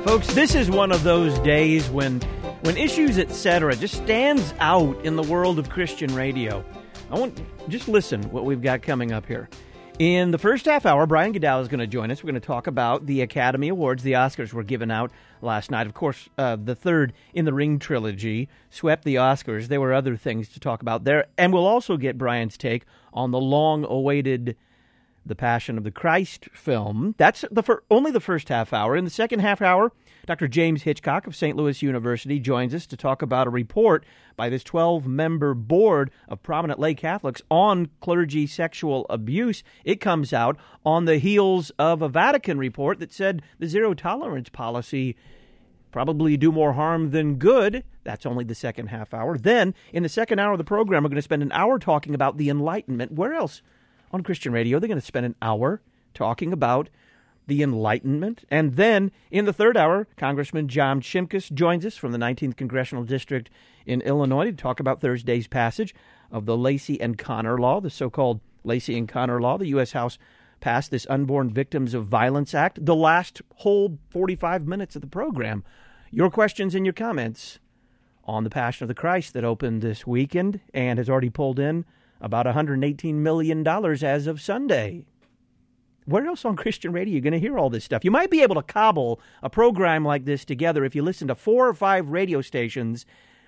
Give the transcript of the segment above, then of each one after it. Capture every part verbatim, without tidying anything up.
Folks, this is one of those days when when Issues Etc. just stands out in the world of Christian radio. I want just listen what we've got coming up here. In the first half hour, Brian Godow is going to join us. We're going to talk about the Academy Awards. The Oscars were given out last night. Of course, uh, the third in the Ring trilogy swept the Oscars. There were other things to talk about there. And we'll also get Brian's take on the long-awaited The Passion of the Christ film. That's the fir- only the first half hour. In the second half hour, Doctor James Hitchcock of Saint Louis University joins us to talk about a report by this twelve-member board of prominent lay Catholics on clergy sexual abuse. It comes out on the heels of a Vatican report that said the zero-tolerance policy probably do more harm than good. That's only the second half hour. Then, in the second hour of the program, we're going to spend an hour talking about the Enlightenment. Where else on Christian radio they're going to spend an hour talking about the Enlightenment? And then in the third hour, Congressman John Shimkus joins us from the nineteenth Congressional District in Illinois to talk about Thursday's passage of the Lacey and Connor Law, the so-called Lacey and Connor Law. The U S. House passed this Unborn Victims of Violence Act, the last whole forty-five minutes of the program. Your questions and your comments on the Passion of the Christ that opened this weekend and has already pulled in about one hundred eighteen million dollars as of Sunday. Where else on Christian radio are you going to hear all this stuff? You might be able to cobble a program like this together if you listen to four or five radio stations,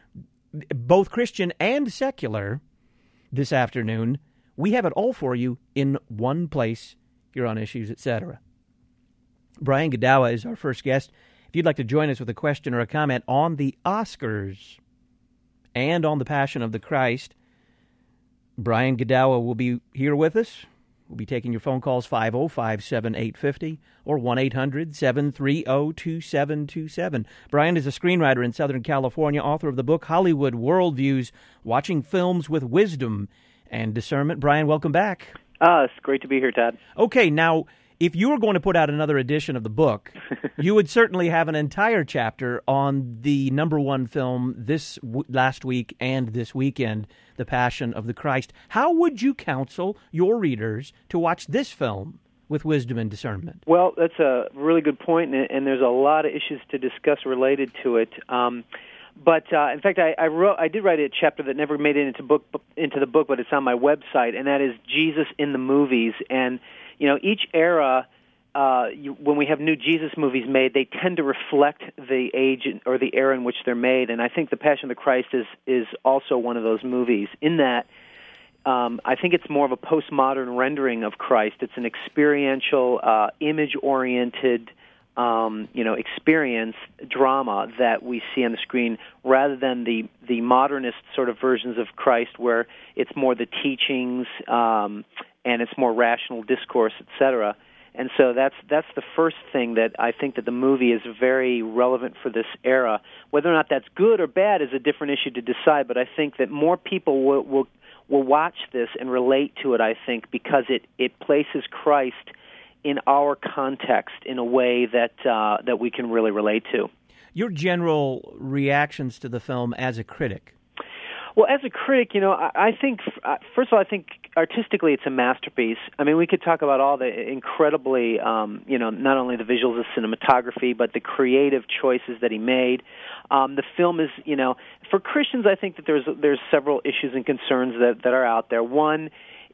both Christian and secular, this afternoon. We have it all for you in one place here on Issues, et cetera. Brian Godow is our first guest. If you'd like to join us with a question or a comment on the Oscars and on the Passion of the Christ, Brian Godow will be here with us. We'll be taking your phone calls five oh five, seven eight five oh or one eight hundred, seven three oh, two seven two seven. Brian is a screenwriter in Southern California, author of the book Hollywood Worldviews, Watching Films with Wisdom and Discernment. Brian, welcome back. Ah, it's great to be here, Todd. Okay, now, if you were going to put out another edition of the book, you would certainly have an entire chapter on the number one film this w- last week and this weekend, The Passion of the Christ. How would you counsel your readers to watch this film with wisdom and discernment? Well, that's a really good point, and, and there's a lot of issues to discuss related to it. Um, but uh, in fact, I, I wrote, I did write a chapter that never made it into book into the book, but it's on my website, and that is Jesus in the Movies. And you know, each era, uh, you, when we have new Jesus movies made, they tend to reflect the age or the era in which they're made. And I think The Passion of the Christ is is also one of those movies. In that, um, I think it's more of a postmodern rendering of Christ. It's an experiential, uh, image-oriented, um, you know, experience drama that we see on the screen, rather than the the modernist sort of versions of Christ, where it's more the teachings. Um, and it's more rational discourse, et cetera. And so that's that's the first thing that I think that the movie is very relevant for this era. Whether or not that's good or bad is a different issue to decide, but I think that more people will will, will watch this and relate to it, I think, because it, it places Christ in our context in a way that uh, that we can really relate to. Your general reactions to the film as a critic? Well, as a critic, you know, I, I think, uh, first of all, I think artistically it's a masterpiece. I mean, we could talk about all the incredibly, um, you know, not only the visuals, the cinematography, but the creative choices that he made. Um, the film is, you know, for Christians, I think that there's there's several issues and concerns that, that are out there. One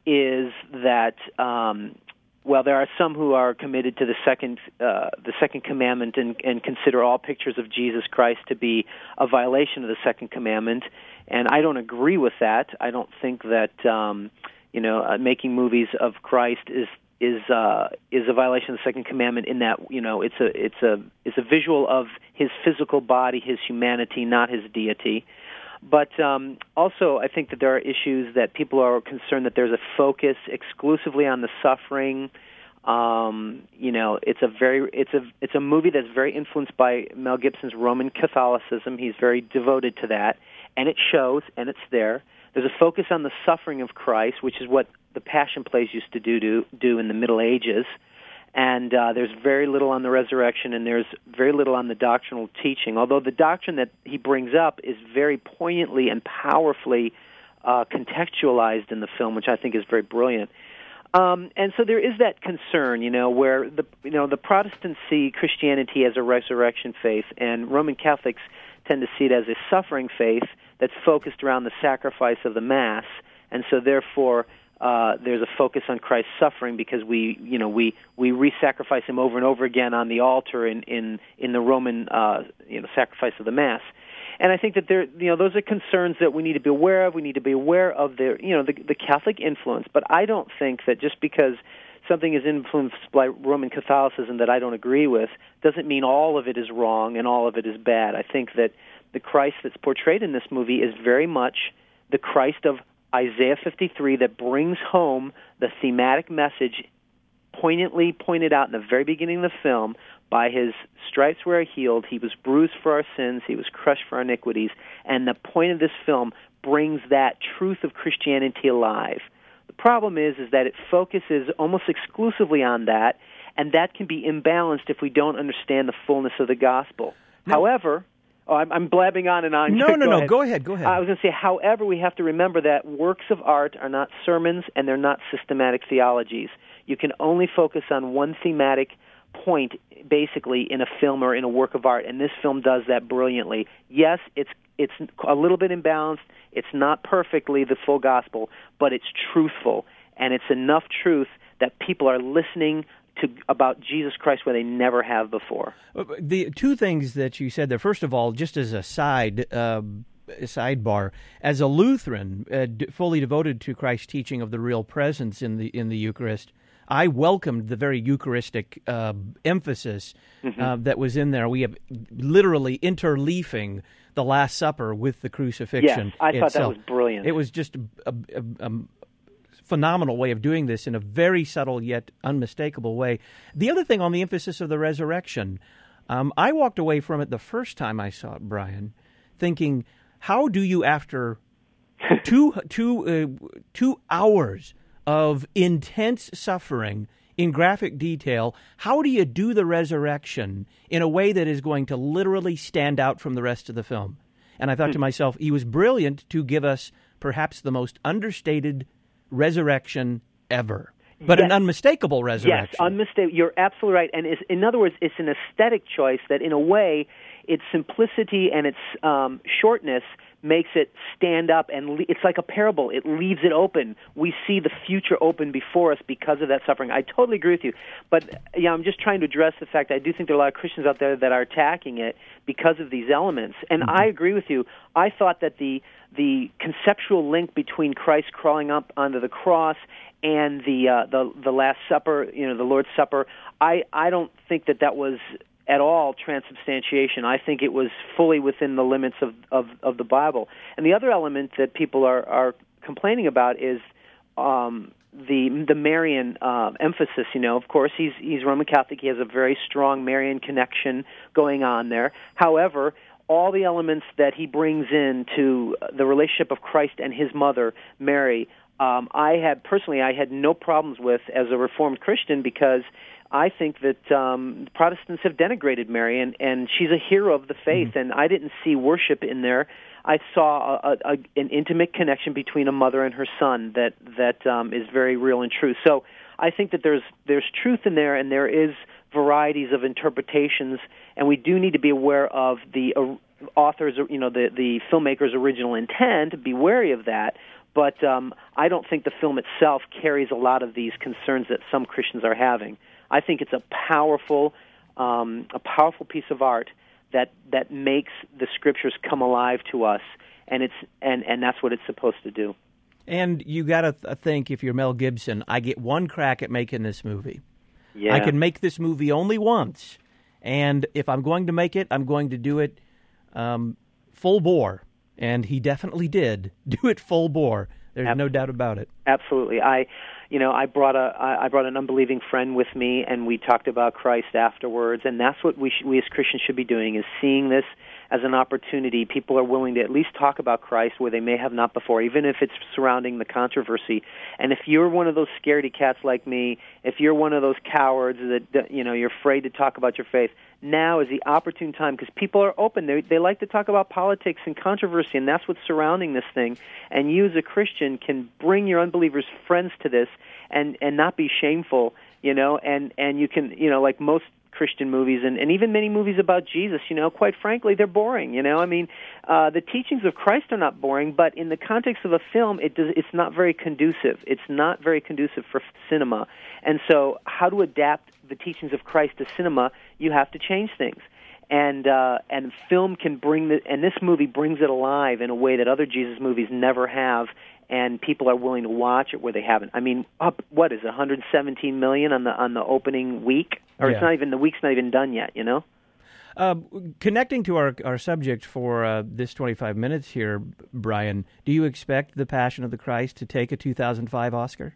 is that, um, well, there are some who are committed to the second uh, the second commandment and, and consider all pictures of Jesus Christ to be a violation of the second commandment. And I don't agree with that. I don't think that um, you know uh, making movies of Christ is is uh, is a violation of the second commandment. In that, you know, it's a it's a it's a visual of his physical body, his humanity, not his deity. But um, also, I think that there are issues that people are concerned that there's a focus exclusively on the suffering. Um, you know, it's a very it's a it's a movie that's very influenced by Mel Gibson's Roman Catholicism. He's very devoted to that. And it shows, and it's there. There's a focus on the suffering of Christ, which is what the Passion plays used to do do, do in the Middle Ages. And uh, there's very little on the resurrection, and there's very little on the doctrinal teaching, although the doctrine that he brings up is very poignantly and powerfully uh, contextualized in the film, which I think is very brilliant. Um, and so there is that concern, you know, where the you know the Protestants see Christianity as a resurrection faith, and Roman Catholics tend to see it as a suffering faith that's focused around the sacrifice of the Mass, and so therefore uh, there's a focus on Christ's suffering because we, you know, we we re-sacrifice him over and over again on the altar in in in the Roman uh, you know sacrifice of the Mass. And I think that there, you know, those are concerns that we need to be aware of. We need to be aware of their, you know, the, the Catholic influence. But I don't think that just because something is influenced by Roman Catholicism that I don't agree with doesn't mean all of it is wrong and all of it is bad. I think that the Christ that's portrayed in this movie is very much the Christ of Isaiah fifty-three that brings home the thematic message poignantly pointed out in the very beginning of the film. By his stripes we are healed, he was bruised for our sins, he was crushed for our iniquities, and the point of this film brings that truth of Christianity alive. The problem is, is that it focuses almost exclusively on that, and that can be imbalanced if we don't understand the fullness of the gospel. No. However, oh, I'm, I'm blabbing on and on. No, go no, no, ahead. go ahead, go ahead. I was going to say, however, we have to remember that works of art are not sermons and they're not systematic theologies. You can only focus on one thematic point, basically, in a film or in a work of art, and this film does that brilliantly. Yes, it's it's a little bit imbalanced. It's not perfectly the full gospel, but it's truthful, and it's enough truth that people are listening to about Jesus Christ where they never have before. The two things that you said there, first of all, just as a side uh, sidebar, as a Lutheran uh, d- fully devoted to Christ's teaching of the real presence in the in the Eucharist, I welcomed the very Eucharistic uh, emphasis mm-hmm. uh, that was in there. We have literally interleafing the Last Supper with the crucifixion. Yes, I thought itself. That was brilliant. It was just a, a, a, a phenomenal way of doing this in a very subtle yet unmistakable way. The other thing on the emphasis of the resurrection, um, I walked away from it the first time I saw it, Brian, thinking, how do you, after two two uh, two hours of intense suffering in graphic detail, how do you do the resurrection in a way that is going to literally stand out from the rest of the film? And I thought to myself, he was brilliant to give us perhaps the most understated resurrection ever, but yes. an unmistakable resurrection. Yes, unmistakable. You're absolutely right. And it's, in other words, it's an aesthetic choice that, in a way, its simplicity and its um, shortness makes it stand up, and le- it's like a parable. It leaves it open. We see the future open before us because of that suffering. I totally agree with you. But yeah, I'm just trying to address the fact that I do think there are a lot of Christians out there that are attacking it because of these elements. And mm-hmm. I agree with you. I thought that the the conceptual link between Christ crawling up onto the cross and the uh, the the Last Supper, you know, the Lord's Supper, I, I don't think that that was at all transubstantiation. I think it was fully within the limits of, of, of the Bible. And the other element that people are, are complaining about is um, the the Marian uh, emphasis. You know, of course, he's he's Roman Catholic. He has a very strong Marian connection going on there. However, all the elements that he brings into the relationship of Christ and his mother, Mary, um, I had personally I had no problems with as a Reformed Christian, because I think that um, Protestants have denigrated Mary, and, and she's a hero of the faith, mm-hmm. and I didn't see worship in there. I saw a, a, an intimate connection between a mother and her son that that um, is very real and true. So I think that there's there's truth in there, and there is varieties of interpretations, and we do need to be aware of the uh, author's, you know, the the filmmaker's original intent. Be wary of that. But um, I don't think the film itself carries a lot of these concerns that some Christians are having. I think it's a powerful, um, a powerful piece of art that that makes the Scriptures come alive to us, and it's and, and that's what it's supposed to do. And you got to th- think, if you're Mel Gibson, I get one crack at making this movie. Yeah. I can make this movie only once, and if I'm going to make it, I'm going to do it um, full bore. And he definitely did do it full bore. There's Absolutely. no doubt about it. Absolutely. I, you know, I brought a I brought an unbelieving friend with me, and we talked about Christ afterwards. And that's what we sh- we as Christians should be doing: is seeing this as an opportunity. People are willing to at least talk about Christ where they may have not before, even if it's surrounding the controversy. And if you're one of those scaredy cats like me, if you're one of those cowards that, that you know, you're afraid to talk about your faith, now is the opportune time, because people are open. They they like to talk about politics and controversy, and that's what's surrounding this thing. And you as a Christian can bring your unbelievers friends to this and, and not be shameful, you know, and, and you can, you know, like most Christian movies and, and even many movies about Jesus, you know, quite frankly, they're boring, you know. I mean, uh, the teachings of Christ are not boring, but in the context of a film, it does, it's not very conducive. It's not very conducive for cinema. And so how to adapt the teachings of Christ to cinema, you have to change things. And uh, and film can bring the, and this movie brings it alive in a way that other Jesus movies never have, and people are willing to watch it where they haven't. I mean, up what is it, one hundred seventeen million on the on the opening week, or yeah. it's not even the week's not even done yet, you know. Uh, connecting to our our subject for uh, this twenty-five minutes here, Brian, do you expect The Passion of the Christ to take a two thousand five Oscar?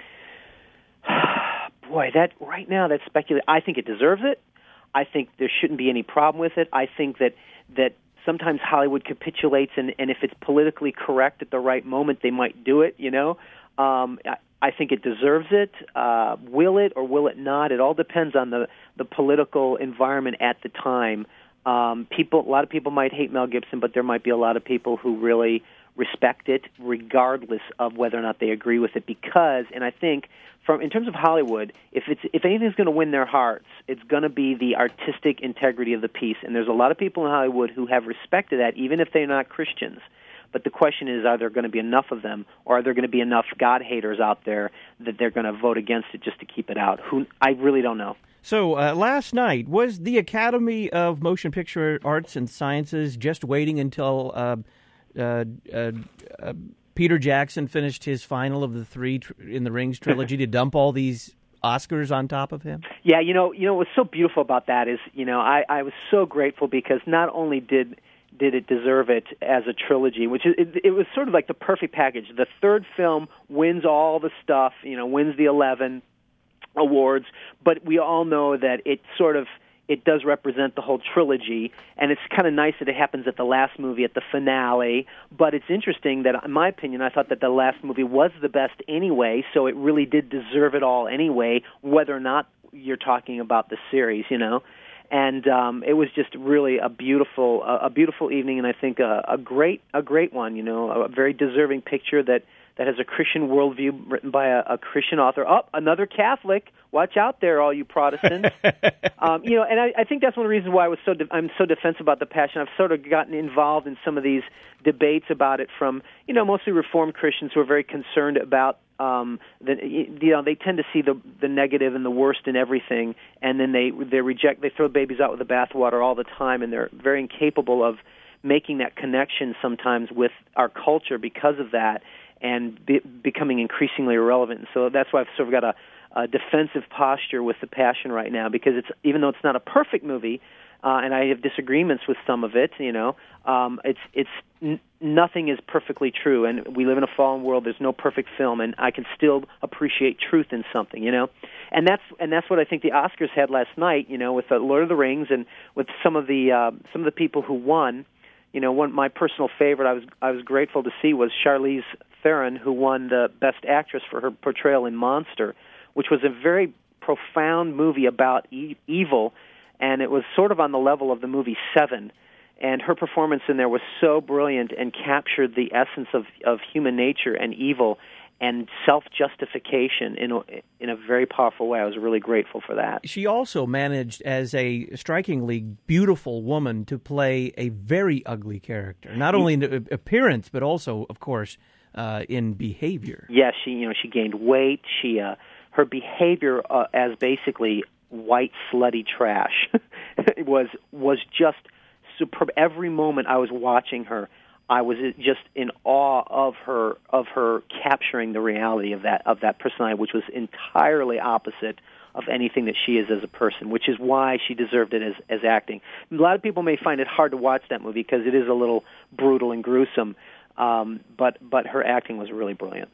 Boy, that right now that's speculative. I think it deserves it. I think there shouldn't be any problem with it. I think that that sometimes Hollywood capitulates, and, and if it's politically correct at the right moment, they might do it, you know. Um, I, I think it deserves it. Uh, will it or will it not? It all depends on the, the political environment at the time. Um, people, a lot of people might hate Mel Gibson, but there might be a lot of people who really respect it, regardless of whether or not they agree with it. Because, and I think, from in terms of Hollywood, if it's if anything's going to win their hearts, it's going to be the artistic integrity of the piece. And there's a lot of people in Hollywood who have respected that, even if they're not Christians. But the question is, are there going to be enough of them, or are there going to be enough God haters out there that they're going to vote against it just to keep it out? Who I really don't know. So uh, last night, was the Academy of Motion Picture Arts and Sciences just waiting until uh, uh, uh, uh, Peter Jackson finished his final of the three tr- in the Rings trilogy to dump all these Oscars on top of him? Yeah, you know, you know what's so beautiful about that is, you know, I, I was so grateful because not only did did it deserve it as a trilogy, which is, it, it was sort of like the perfect package. The third film wins all the stuff, you know, wins the eleven awards, but we all know that it sort of it does represent the whole trilogy, and it's kind of nice that it happens at the last movie, at the finale. But it's interesting that, in my opinion, I thought that the last movie was the best anyway, so it really did deserve it all anyway, whether or not you're talking about the series, you know. And um, it was just really a beautiful, a, a beautiful evening, and I think a, a great, a great one. You know, a very deserving picture that, that has a Christian worldview written by a, a Christian author. Oh, another Catholic! Watch out there, all you Protestants. um, you know, and I, I think that's one of the reasons why I was so de- I'm so defensive about the Passion. I've sort of gotten involved in some of these debates about it from, you know, mostly Reformed Christians who are very concerned about. Um, the, you know, they tend to see the the negative and the worst in everything, and then they they reject, they throw babies out with the bathwater all the time, and they're very incapable of making that connection sometimes with our culture because of that, and be, becoming increasingly irrelevant. And so that's why I've sort of got a, a defensive posture with The Passion right now, because it's even though it's not a perfect movie, uh, and I have disagreements with some of it, you know, um, it's it's n- nothing is perfectly true, and we live in a fallen world. There's no perfect film, and I can still appreciate truth in something, you know, and that's and that's what I think the Oscars had last night, you know, with the Lord of the Rings and with some of the uh, some of the people who won. You know, one my personal favorite I was I was grateful to see was Charlize Theron, who won the Best Actress for her portrayal in Monster, which was a very profound movie about e- evil, and it was sort of on the level of the movie Seven. And her performance in there was so brilliant and captured the essence of, of human nature and evil and self-justification in a, in a very powerful way. I was really grateful for that. She also managed, as a strikingly beautiful woman, to play a very ugly character, not only in appearance, but also, of course, uh, in behavior. Yes, she, you know, she gained weight. She, uh, her behavior uh, as basically white slutty trash was was just superb. Every moment I was watching her, I was just in awe of her of her capturing the reality of that of that personality, which was entirely opposite of anything that she is as a person, which is why she deserved it as as acting. A lot of people may find it hard to watch that movie because it is a little brutal and gruesome, um, but but her acting was really brilliant.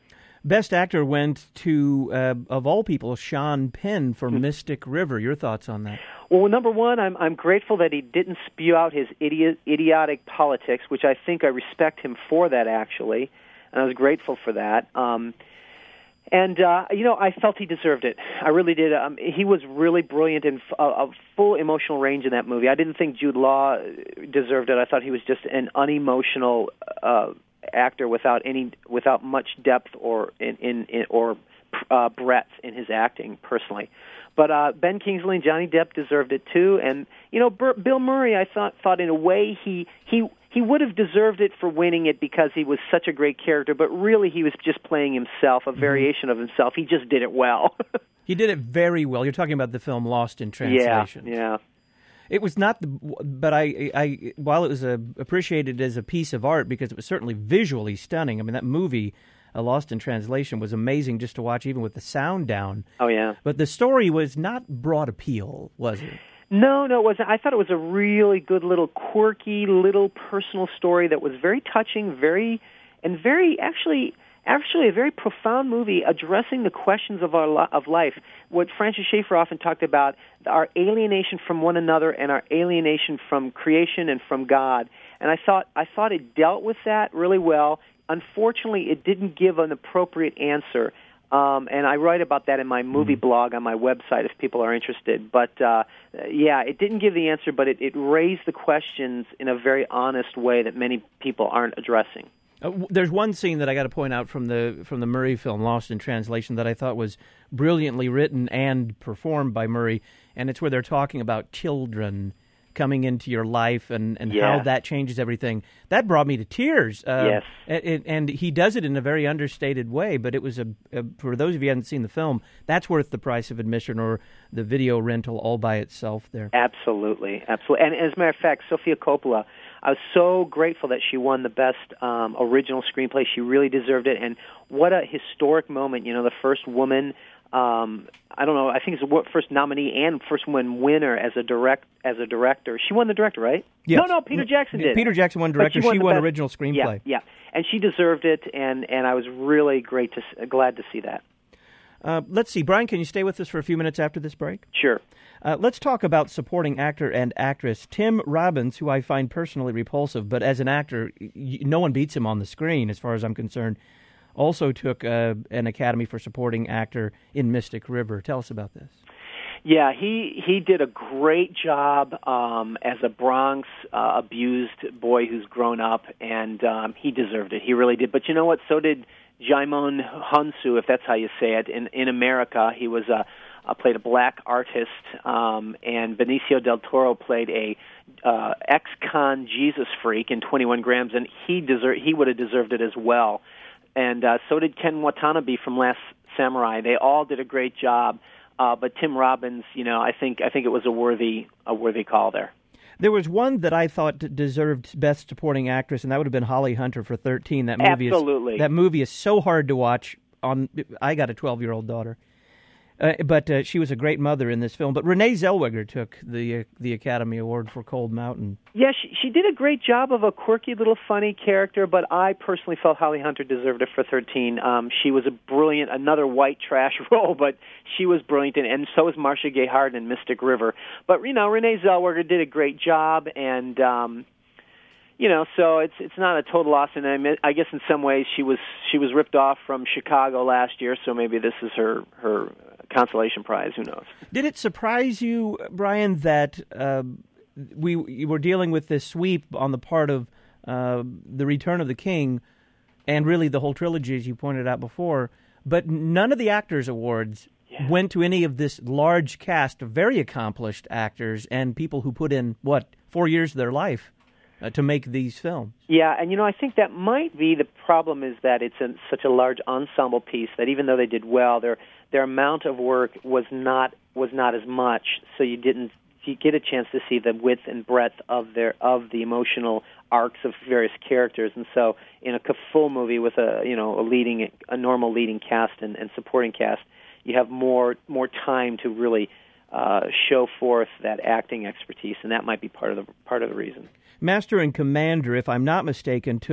Best Actor went to, uh, of all people, Sean Penn for Mystic River. Your thoughts on that? Well, number one, I'm I'm grateful that he didn't spew out his idiot, idiotic politics, which I think I respect him for that, actually, and I was grateful for that. Um, and, uh, you know, I felt he deserved it. I really did. Um, he was really brilliant in f- a, a full emotional range in that movie. I didn't think Jude Law deserved it. I thought he was just an unemotional uh, actor without any, without much depth or in, in, in or uh, breadth in his acting, personally. But uh, Ben Kingsley and Johnny Depp deserved it too, and you know, Bur- Bill Murray, I thought thought in a way he he he would have deserved it for winning it because he was such a great character. But really, he was just playing himself, a mm-hmm. variation of himself. He just did it well. He did it very well. You're talking about the film Lost in Translation. Yeah, yeah. It was not, the, but I, I, while it was a, appreciated as a piece of art because it was certainly visually stunning. I mean, that movie, uh, Lost in Translation, was amazing just to watch, even with the sound down. Oh yeah. But the story was not broad appeal, was it? No, no, it wasn't. I thought it was a really good little quirky little personal story that was very touching, very, and very actually. Actually, a very profound movie addressing the questions of our lo- of life. What Francis Schaeffer often talked about, our alienation from one another and our alienation from creation and from God. And I thought I thought it dealt with that really well. Unfortunately, it didn't give an appropriate answer. Um, and I write about that in my movie mm-hmm. blog on my website if people are interested. But, uh, yeah, it didn't give the answer, but it, it raised the questions in a very honest way that many people aren't addressing. Uh, there's one scene that I got to point out from the from the Murray film, Lost in Translation, that I thought was brilliantly written and performed by Murray, and it's where they're talking about children coming into your life and, and yeah. how that changes everything. That brought me to tears. Uh, yes. And, and he does it in a very understated way, but it was, a, a for those of you who haven't seen the film, that's worth the price of admission or the video rental all by itself there. Absolutely, absolutely. And as a matter of fact, Sofia Coppola, I was so grateful that she won the best um, original screenplay. She really deserved it. And what a historic moment, you know, the first woman, um, I don't know, I think it's the first nominee and first woman winner as a direct as a director. She won the director, right? Yes. No, no, Peter Jackson did. Peter Jackson won director. She won, she won best, original screenplay. Yeah, yeah. And she deserved it, and, and I was really great to glad to see that. Uh, let's see. Brian, can you stay with us for a few minutes after this break? Sure. Uh, let's talk about supporting actor and actress. Tim Robbins, who I find personally repulsive, but as an actor, y- no one beats him on the screen as far as I'm concerned, also took uh, an Academy for Supporting Actor in Mystic River. Tell us about this. Yeah, he, he did a great job um, as a Bronx uh, abused boy who's grown up, and um, he deserved it. He really did. But you know what? So did Djimon Hounsou, if that's how you say it. In in America, he was a uh, played a black artist, um, and Benicio del Toro played a uh, ex-con Jesus freak in twenty-one grams, and he deserved he would have deserved it as well. And uh, so did Ken Watanabe from Last Samurai. They all did a great job. Uh, but Tim Robbins, you know, I think I think it was a worthy a worthy call there. There was one that I thought deserved Best Supporting Actress, and that would have been Holly Hunter for thirteen. That movie Absolutely. Is, that movie is so hard to watch. On I got a twelve-year-old daughter. Uh, but uh, she was a great mother in this film. But Renee Zellweger took the uh, the Academy Award for Cold Mountain. Yeah, she, she did a great job of a quirky little funny character, but I personally felt Holly Hunter deserved it for thirteen. Um, she was a brilliant, another white trash role, but she was brilliant, and, and so was Marcia Gay Harden in Mystic River. But, you know, Renee Zellweger did a great job, and... Um, You know, so it's it's not a total loss, and I, mean, I guess in some ways she was she was ripped off from Chicago last year, so maybe this is her her consolation prize. Who knows? Did it surprise you, Brian, that uh, we, we were dealing with this sweep on the part of uh, The Return of the King, and really the whole trilogy, as you pointed out before, but none of the Actors Awards yeah. went to any of this large cast of very accomplished actors and people who put in, what, four years of their life Uh, to make these films. Yeah, and you know, I think that might be the problem is that it's a, such a large ensemble piece that even though they did well, their their amount of work was not was not as much. So you didn't you get a chance to see the width and breadth of their of the emotional arcs of various characters. And so, in a full movie with a you know a leading a normal leading cast and, and supporting cast, you have more more time to really uh, show forth that acting expertise, and that might be part of the part of the reason. Master and Commander, if I'm not mistaken, took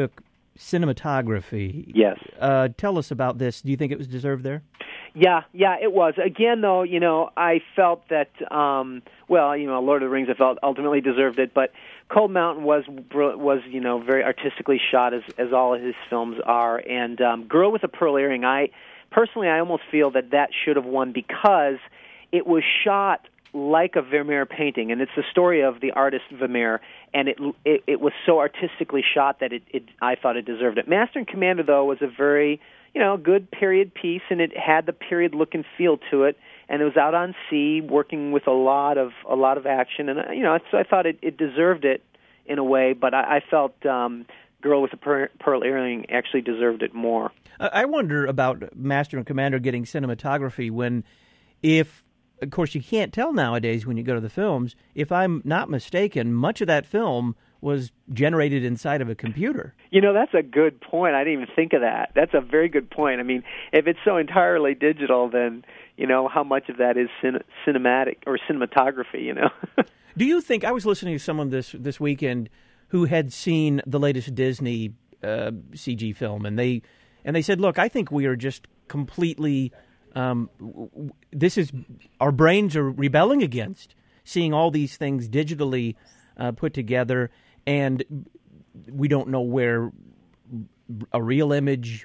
cinematography. Yes. Uh, tell us about this. Do you think it was deserved there? Yeah, yeah, it was. Again, though, you know, I felt that, um, well, you know, Lord of the Rings, I felt ultimately deserved it, but Cold Mountain was, was you know, very artistically shot, as, as all of his films are, and um, Girl with a Pearl Earring, I, personally, I almost feel that that should have won because it was shot like a Vermeer painting, and it's the story of the artist Vermeer, and it it, it was so artistically shot that it, it I thought it deserved it. Master and Commander, though, was a very, you know, good period piece, and it had the period look and feel to it, and it was out on sea, working with a lot of a lot of action, and you know, so I thought it, it deserved it in a way, but I, I felt um, Girl with a per- Pearl Earring actually deserved it more. I wonder about Master and Commander getting cinematography when, if of course, you can't tell nowadays when you go to the films. If I'm not mistaken, much of that film was generated inside of a computer. You know, that's a good point. I didn't even think of that. That's a very good point. I mean, if it's so entirely digital, then, you know, how much of that is cin- cinematic or cinematography, you know? Do you think, I was listening to someone this, this weekend who had seen the latest Disney uh, C G film, and they and they said, look, I think we are just completely... Um, this is our brains are rebelling against seeing all these things digitally uh, put together, and we don't know where a real image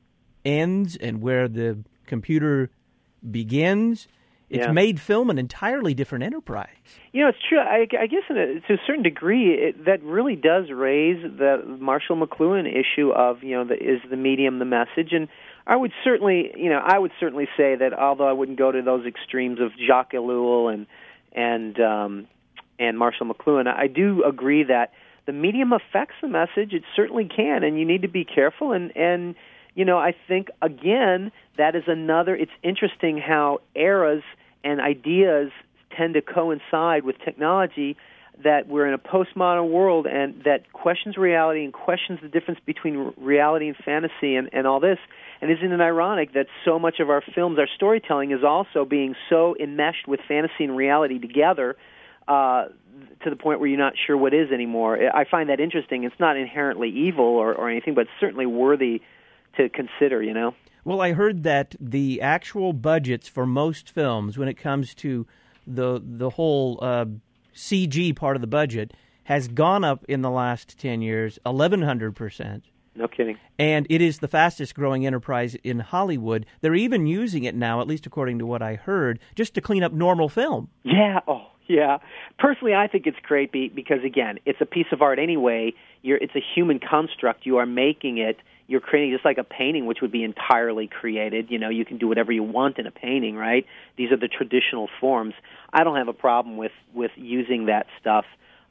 ends and where the computer begins. It's yeah. made film an entirely different enterprise. You know, it's true. I, I guess in a, to a certain degree, it, that really does raise the Marshall McLuhan issue of, you know, the, is the medium the message? And I would certainly, you know, I would certainly say that, although I wouldn't go to those extremes of Jacques Ellul and and um, and Marshall McLuhan, I do agree that the medium affects the message. It certainly can, and you need to be careful. And and you know, I think again that is another. It's interesting how eras and ideas tend to coincide with technology. That we're in a postmodern world, and that questions reality and questions the difference between reality and fantasy and, and all this. And isn't it ironic that so much of our films, our storytelling, is also being so enmeshed with fantasy and reality together uh, to the point where you're not sure what is anymore? I find that interesting. It's not inherently evil or, or anything, but certainly worthy to consider, you know? Well, I heard that the actual budgets for most films, when it comes to the the whole uh, C G part of the budget, has gone up in the last ten years, eleven hundred percent. No kidding. And it is the fastest-growing enterprise in Hollywood. They're even using it now, at least according to what I heard, just to clean up normal film. Yeah, oh, yeah. Personally, I think it's great because, again, it's a piece of art anyway. You're, it's a human construct. You are making it. You're creating just like a painting, which would be entirely created. You know, you can do whatever you want in a painting, right? These are the traditional forms. I don't have a problem with, with using that stuff.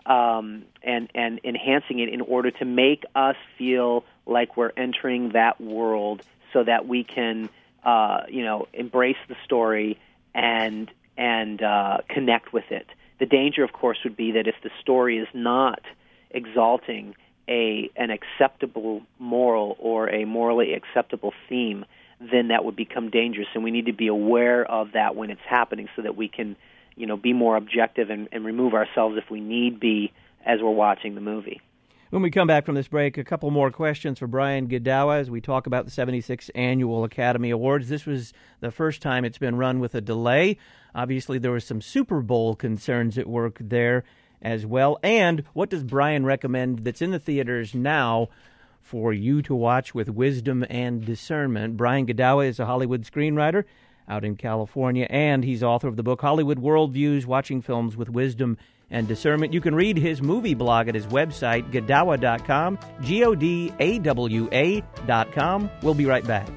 Um, and, and enhancing it in order to make us feel like we're entering that world so that we can, uh, you know, embrace the story and and uh, connect with it. The danger, of course, would be that if the story is not exalting a an acceptable moral or a morally acceptable theme, then that would become dangerous, and we need to be aware of that when it's happening so that we can, you know, be more objective and, and remove ourselves if we need be as we're watching the movie. When we come back from this break, a couple more questions for Brian Godawa as we talk about the seventy-sixth Annual Academy Awards. This was the first time it's been run with a delay. Obviously, there were some Super Bowl concerns at work there as well. And what does Brian recommend that's in the theaters now for you to watch with wisdom and discernment? Brian Godawa is a Hollywood screenwriter out in California, and he's author of the book Hollywood Worldviews, Watching Films with Wisdom and Discernment. You can read his movie blog at his website, godawa dot com, G O D A W A dot com. We'll be right back.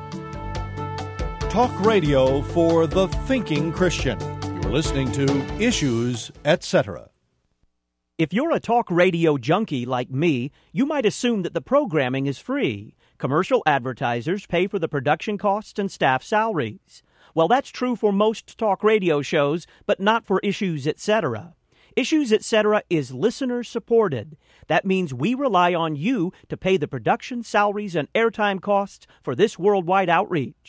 Talk radio for the thinking Christian. You're listening to Issues, et cetera. If you're a talk radio junkie like me, you might assume that the programming is free. Commercial advertisers pay for the production costs and staff salaries. Well, that's true for most talk radio shows, but not for Issues, et cetera. Issues, et cetera is listener-supported. That means we rely on you to pay the production salaries and airtime costs for this worldwide outreach.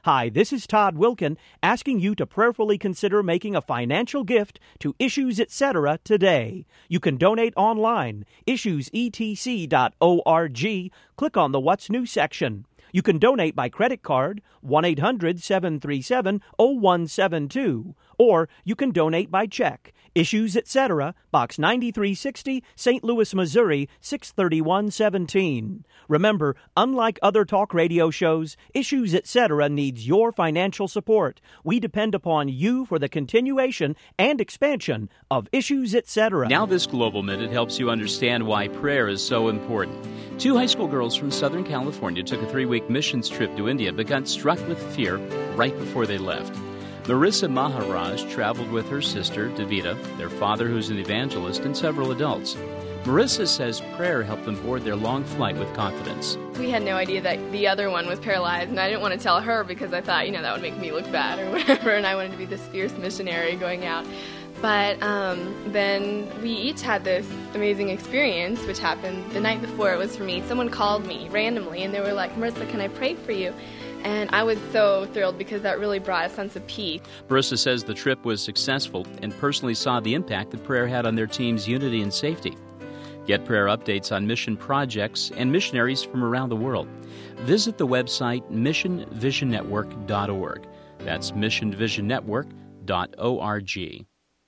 Hi, this is Todd Wilkin asking you to prayerfully consider making a financial gift to Issues Etc. today. You can donate online, issues e t c dot org. Click on the What's New section. You can donate by credit card, one eight hundred seven three seven zero one seven two, or you can donate by check. Issues Etc., Box ninety-three sixty, Saint Louis, Missouri, six three one one seven. Remember, unlike other talk radio shows, Issues Etc. needs your financial support. We depend upon you for the continuation and expansion of Issues Etc. Now this Global Minute helps you understand why prayer is so important. Two high school girls from Southern California took a three-week missions trip to India but got struck with fear right before they left. Marissa Maharaj traveled with her sister, Davida, their father, who's an evangelist, and several adults. Marissa says prayer helped them board their long flight with confidence. We had no idea that the other one was paralyzed, and I didn't want to tell her because I thought, you know, that would make me look bad or whatever, and I wanted to be this fierce missionary going out. But um, then we each had this amazing experience, which happened the night before it was for me. Someone called me randomly, and they were like, Marissa, can I pray for you? And I was so thrilled because that really brought a sense of peace. Marissa says the trip was successful and personally saw the impact that prayer had on their team's unity and safety. Get prayer updates on mission projects and missionaries from around the world. Visit the website mission vision network dot org. That's mission vision network dot org.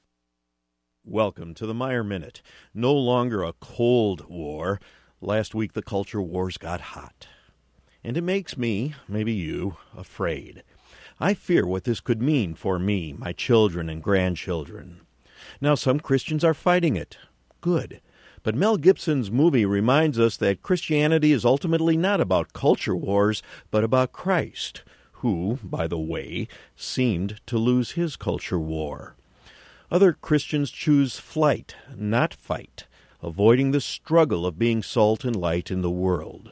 Welcome to the Meyer Minute. No longer a Cold War. Last week the culture wars got hot. And it makes me, maybe you, afraid. I fear what this could mean for me, my children and grandchildren. Now, some Christians are fighting it. Good. But Mel Gibson's movie reminds us that Christianity is ultimately not about culture wars, but about Christ, who, by the way, seemed to lose his culture war. Other Christians choose flight, not fight, avoiding the struggle of being salt and light in the world.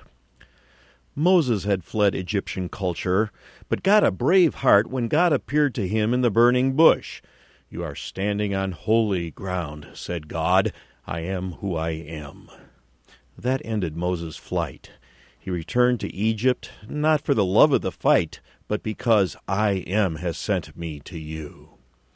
Moses had fled Egyptian culture, but got a brave heart when God appeared to him in the burning bush. "You are standing on holy ground," said God. "I am who I am." That ended Moses' flight. He returned to Egypt, not for the love of the fight, but because I am has sent me to you.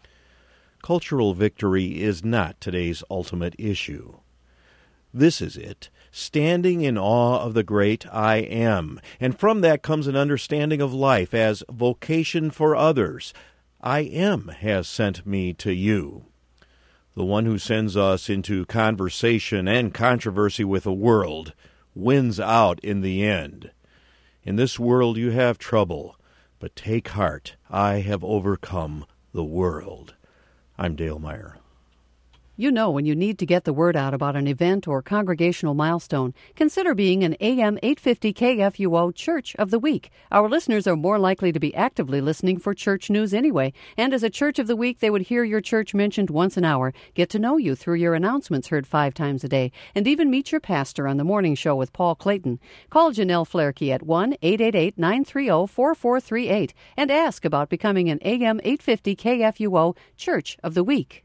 Cultural victory is not today's ultimate issue. This is it, standing in awe of the great I Am, and from that comes an understanding of life as vocation for others. I Am has sent me to you. The one who sends us into conversation and controversy with the world wins out in the end. In this world you have trouble, but take heart, I have overcome the world. I'm Dale Meyer. You know when you need to get the word out about an event or congregational milestone, consider being an A M eight fifty K F U O Church of the Week. Our listeners are more likely to be actively listening for church news anyway, and as a Church of the Week, they would hear your church mentioned once an hour, get to know you through your announcements heard five times a day, and even meet your pastor on the morning show with Paul Clayton. Call Janelle Flaherty at one eight eight eight nine three zero four four three eight and ask about becoming an A M eight fifty K F U O Church of the Week.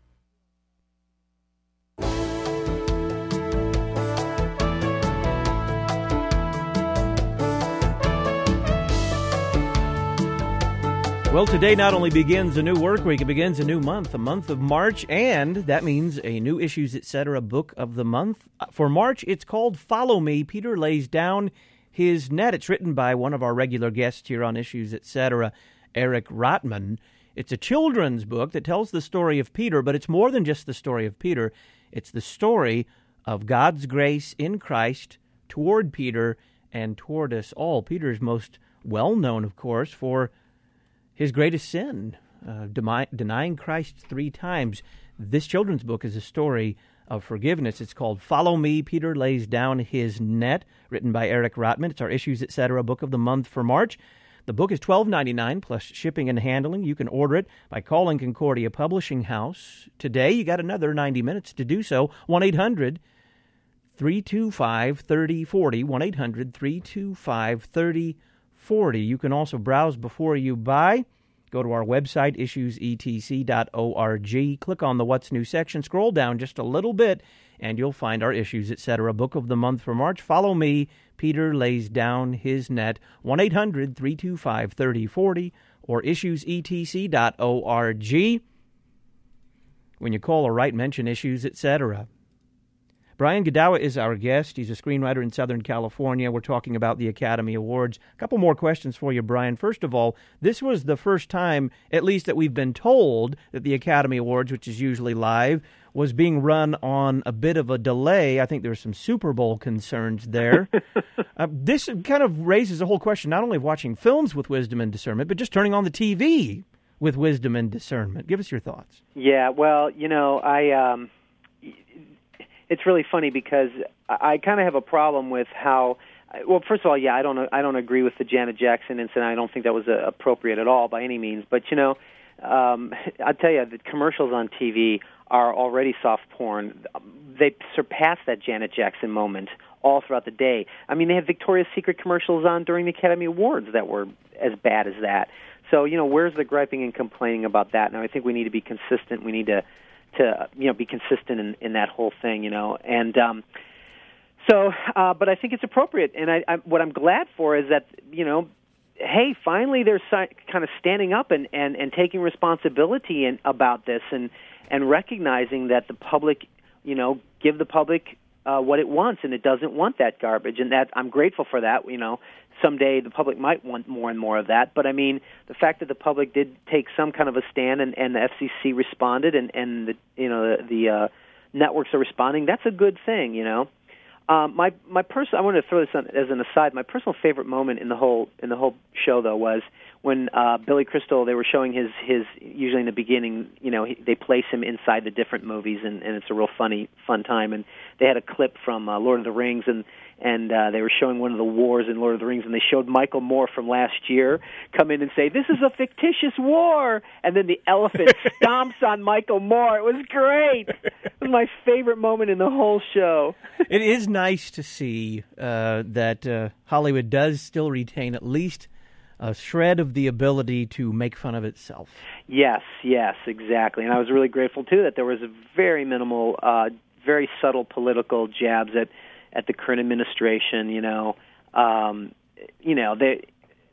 Well, today not only begins a new work week, it begins a new month, a month of March, and that means a new Issues Etc. book of the month. For March, it's called Follow Me. Peter Lays Down His Net. It's written by one of our regular guests here on Issues Etc., Eric Rotman. It's a children's book that tells the story of Peter, but it's more than just the story of Peter. It's the story of God's grace in Christ toward Peter and toward us all. Peter is most well known, of course, for his greatest sin, uh, demi- denying Christ three times. This children's book is a story of forgiveness. It's called Follow Me. Peter Lays Down His Net, written by Eric Rotman. It's our Issues Etc. book of the month for March. The book is twelve ninety-nine plus shipping and handling. You can order it by calling Concordia Publishing House. Today, you got another ninety minutes to do so. one eight hundred three two five three oh four oh. one eight hundred three two five three oh four oh. You can also browse before you buy. Go to our website, issues e t c dot org. Click on the What's New section. Scroll down just a little bit, and you'll find our Issues, et cetera book of the month for March. Follow me. Peter lays down his net. one eight hundred three two five three oh four oh or issues e t c dot org. When you call or write, mention Issues, et cetera. Brian Godawa is our guest. He's a screenwriter in Southern California. We're talking about the Academy Awards. A couple more questions for you, Brian. First of all, this was the first time, at least that we've been told, that the Academy Awards, which is usually live, was being run on a bit of a delay. I think there were some Super Bowl concerns there. uh, this kind of raises a whole question, not only of watching films with wisdom and discernment, but just turning on the T V with wisdom and discernment. Give us your thoughts. Yeah, well, you know, I... Um... It's really funny because I kind of have a problem with how. Well, first of all, yeah, I don't. I don't agree with the Janet Jackson incident. I don't think that was uh, appropriate at all by any means. But you know, um, I'll tell you, the commercials on T V are already soft porn. They surpass that Janet Jackson moment all throughout the day. I mean, they have Victoria's Secret commercials on during the Academy Awards that were as bad as that. So you know, where's the griping and complaining about that? Now, I think we need to be consistent. We need to. to you know be consistent in, in that whole thing, you know, and um, so. Uh, but I think it's appropriate, and I, I, what I'm glad for is that you know, hey, finally they're si- kind of standing up and, and, and taking responsibility in, about this, and and recognizing that the public, you know, give the public uh, what it wants, and it doesn't want that garbage, and that I'm grateful for that, you know. Someday the public might want more and more of that, but I mean, the fact that the public did take some kind of a stand, and, and the F C C responded, and, and the you know the, the uh, networks are responding, that's a good thing, you know. Um, my my person, I want to throw this on, as an aside. My personal favorite moment in the whole in the whole show, though, was when uh, Billy Crystal. They were showing his his usually in the beginning. You know, he, they place him inside the different movies, and, and it's a real funny fun time. And they had a clip from uh, Lord of the Rings, and and uh, they were showing one of the wars in Lord of the Rings, and they showed Michael Moore from last year come in and say, "This is a fictitious war," and then the elephant stomps on Michael Moore. It was great. It was my favorite moment in the whole show. It is nice to see uh, that uh, Hollywood does still retain at least a shred of the ability to make fun of itself. Yes, yes, exactly. And I was really grateful, too, that there was a very minimal, uh, very subtle political jabs at, at the current administration, you know. Um, you know, they...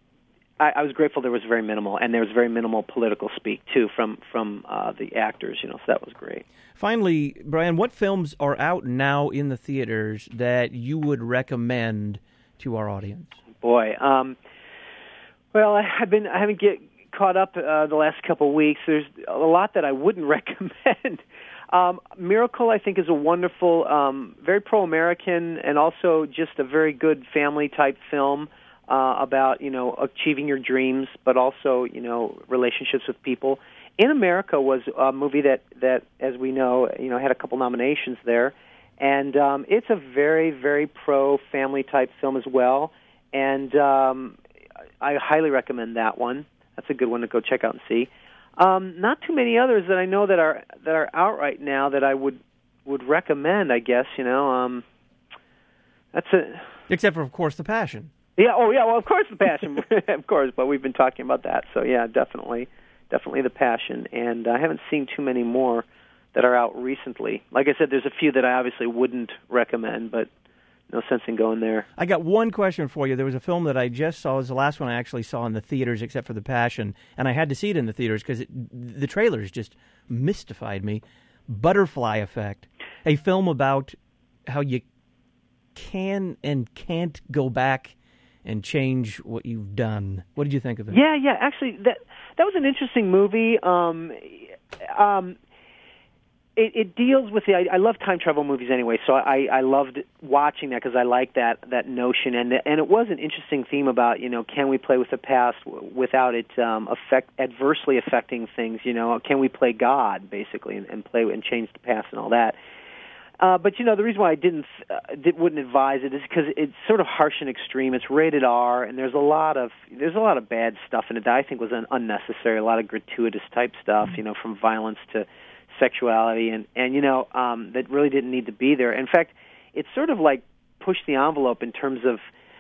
I, I was grateful there was very minimal, and there was very minimal political speak, too, from, from uh, the actors, you know, so that was great. Finally, Brian, what films are out now in the theaters that you would recommend to our audience? Boy, um, well, I, I've been I haven't get caught up uh, the last couple of weeks. There's a lot that I wouldn't recommend. Um, Miracle, I think, is a wonderful, um, very pro-American, and also just a very good family-type film. Uh, about, you know, achieving your dreams, but also, you know, relationships with people. In America was a movie that, that, as we know, you know, had a couple nominations there. And um, it's a very, very pro-family type film as well. And um, I highly recommend that one. That's a good one to go check out and see. Um, not too many others that I know that are that are out right now that I would would recommend, I guess, you know. Um, that's it. Except for, of course, The Passion. Yeah, oh yeah, well, of course, The Passion, of course, but we've been talking about that, so yeah, definitely, definitely The Passion, and I haven't seen too many more that are out recently. Like I said, there's a few that I obviously wouldn't recommend, but no sense in going there. I got one question for you. There was a film that I just saw, it was the last one I actually saw in the theaters, except for The Passion, and I had to see it in the theaters because the trailers just mystified me. Butterfly Effect, a film about how you can and can't go back and change what you've done. What did you think of it? Yeah, yeah. Actually, that that was an interesting movie. Um, um, it, it deals with the. I, I love time travel movies anyway, so I, I loved watching that because I like that that notion, and and it was an interesting theme about, you know, can we play with the past without it um, affect adversely affecting things? You know, can we play God basically and, and play and change the past and all that? Uh, but, you know, the reason why I didn't uh, did, wouldn't advise it is because it's sort of harsh and extreme. It's rated R, and there's a lot of there's a lot of bad stuff in it that I think was un- unnecessary. A lot of gratuitous type stuff, you know, from violence to sexuality, and and you know um, that really didn't need to be there. In fact, it sort of like pushed the envelope in terms of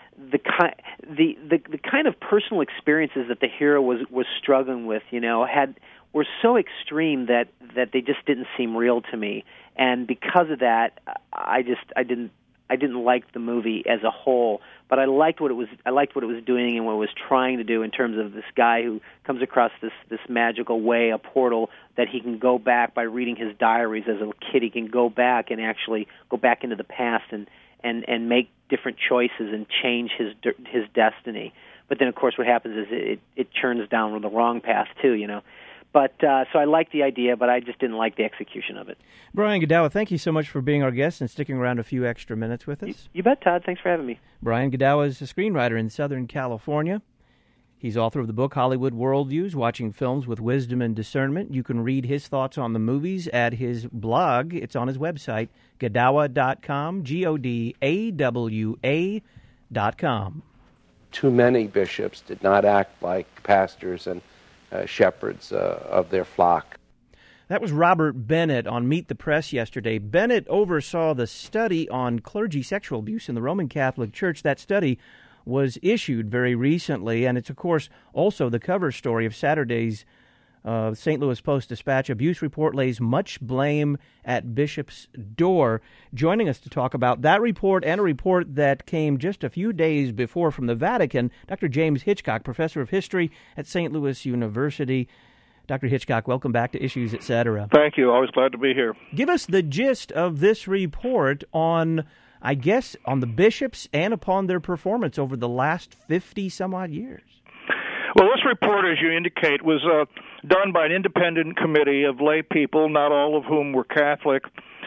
the kind the, the the kind of personal experiences that the hero was was struggling with, you know, had were so extreme that that they just didn't seem real to me, and because of that, I just I didn't I didn't like the movie as a whole. But I liked what it was I liked what it was doing and what it was trying to do in terms of this guy who comes across this this magical way, a portal that he can go back by reading his diaries as a kid. He can go back and actually go back into the past and and and make different choices and change his his destiny. But then, of course, what happens is it it churns down the wrong path too, you know. But uh, so I liked the idea, but I just didn't like the execution of it. Brian Godawa, thank you so much for being our guest and sticking around a few extra minutes with us. You, you bet, Todd. Thanks for having me. Brian Godawa is a screenwriter in Southern California. He's author of the book Hollywood Worldviews, Watching Films with Wisdom and Discernment. You can read his thoughts on the movies at his blog. It's on his website, godawa dot com, G O D A W A dot com. Too many bishops did not act like pastors and uh, shepherds uh, of their flock. That was Robert Bennett on Meet the Press yesterday. Bennett oversaw the study on clergy sexual abuse in the Roman Catholic Church. That study was issued very recently, and it's, of course, also the cover story of Saturday's uh, Saint Louis Post-Dispatch. Abuse report lays much blame at bishop's door. Joining us to talk about that report and a report that came just a few days before from the Vatican, Doctor James Hitchcock, professor of history at Saint Louis University. Doctor Hitchcock, welcome back to Issues, et cetera. Thank you. Always glad to be here. Give us the gist of this report on, I guess, on the bishops and upon their performance over the last fifty-some-odd years. Well, this report, as you indicate, was uh, done by an independent committee of lay people, not all of whom were Catholic,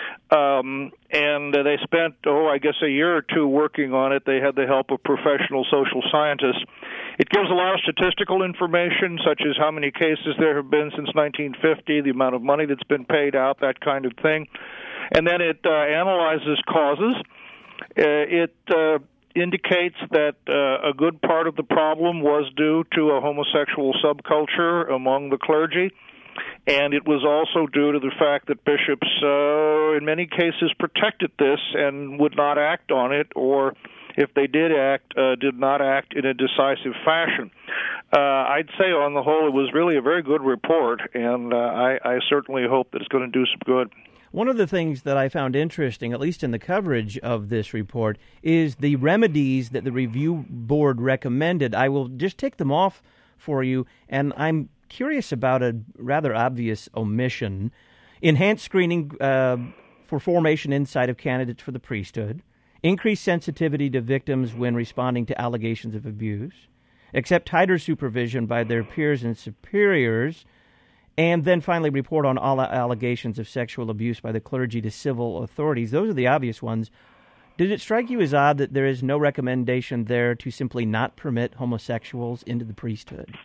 um, and uh, they spent, oh, I guess a year or two working on it. They had the help of professional social scientists. It gives a lot of statistical information, such as how many cases there have been since nineteen fifty, the amount of money that's been paid out, that kind of thing. And then it uh, analyzes causes. Uh, it uh, indicates that uh, a good part of the problem was due to a homosexual subculture among the clergy, and it was also due to the fact that bishops, uh, in many cases, protected this and would not act on it, or if they did act, uh, did not act in a decisive fashion. Uh, I'd say on the whole it was really a very good report, and uh, I, I certainly hope that it's going to do some good. One of the things that I found interesting, at least in the coverage of this report, is the remedies that the review board recommended. I will just take them off for you, and I'm curious about a rather obvious omission. Enhanced screening uh, for formation insight of candidates for the priesthood, increased sensitivity to victims when responding to allegations of abuse, accept tighter supervision by their peers and superiors, and then finally report on all allegations of sexual abuse by the clergy to civil authorities. Those are the obvious ones. Did it strike you as odd that there is no recommendation there to simply not permit homosexuals into the priesthood?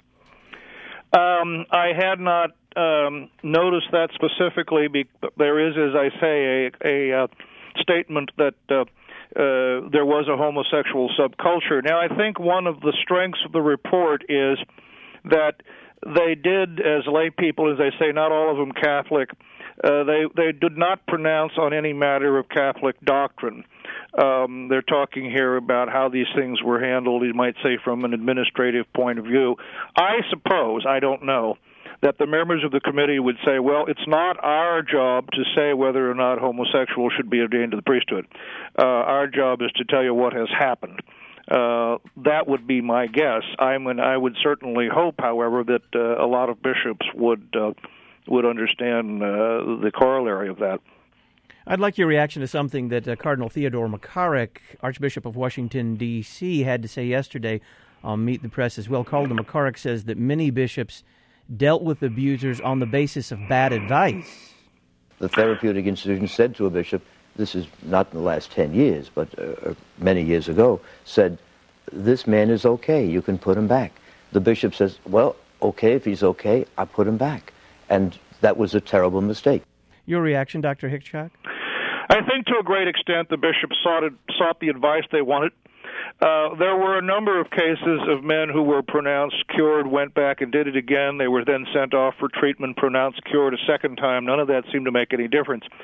Um, I had not um, noticed that specifically. But there is, as I say, a, a uh, statement that uh, uh, there was a homosexual subculture. Now, I think one of the strengths of the report is that they did, as lay people, as I say, not all of them Catholic, uh, they they did not pronounce on any matter of Catholic doctrine. Um, they're talking here about how these things were handled, you might say, from an administrative point of view. I suppose, I don't know, that the members of the committee would say, well, it's not our job to say whether or not homosexuals should be ordained to the priesthood. Uh, our job is to tell you what has happened. Uh, that would be my guess. I mean, I would certainly hope, however, that uh, a lot of bishops would uh, would understand uh, the corollary of that. I'd like your reaction to something that uh, Cardinal Theodore McCarrick, Archbishop of Washington, D C, had to say yesterday on Meet the Press as well. Cardinal McCarrick says that many bishops dealt with abusers on the basis of bad advice. The therapeutic institution said to a bishop, this is not in the last ten years, but uh, many years ago, said, this man is okay, you can put him back. The bishop says, well, okay, if he's okay, I put him back. And that was a terrible mistake. Your reaction, Doctor Hitchcock? I think to a great extent the bishops sought, it, sought the advice they wanted. Uh, there were a number of cases of men who were pronounced cured, went back and did it again. They were then sent off for treatment, pronounced cured a second time. None of that seemed to make any difference.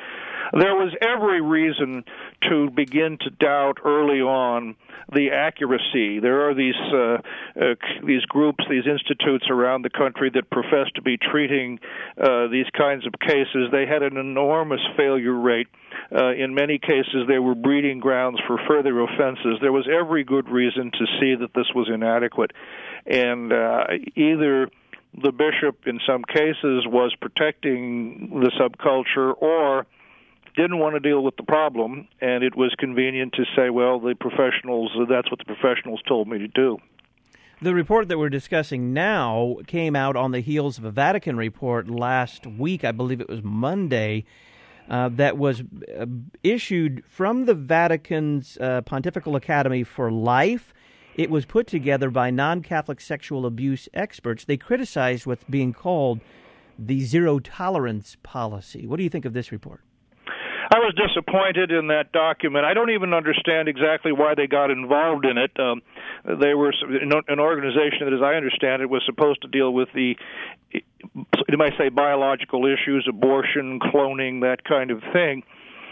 there was every reason to begin to doubt early on the accuracy. There are these uh, uh, these groups, these institutes around the country that profess to be treating uh, these kinds of cases. They had an enormous failure rate. Uh, in many cases, they were breeding grounds for further offenses. There was every good reason to see that this was inadequate. And uh, either the bishop, in some cases, was protecting the subculture or didn't want to deal with the problem, and it was convenient to say, well, the professionals, that's what the professionals told me to do. The report that we're discussing now came out on the heels of a Vatican report last week. I believe it was Monday, uh, that was uh, issued from the Vatican's uh, Pontifical Academy for Life. It was put together by non-Catholic sexual abuse experts. They criticized what's being called the zero-tolerance policy. What do you think of this report? I was disappointed in that document. I don't even understand exactly why they got involved in it. Um, they were an organization that, as I understand it, was supposed to deal with the, you might say, biological issues, abortion, cloning, that kind of thing.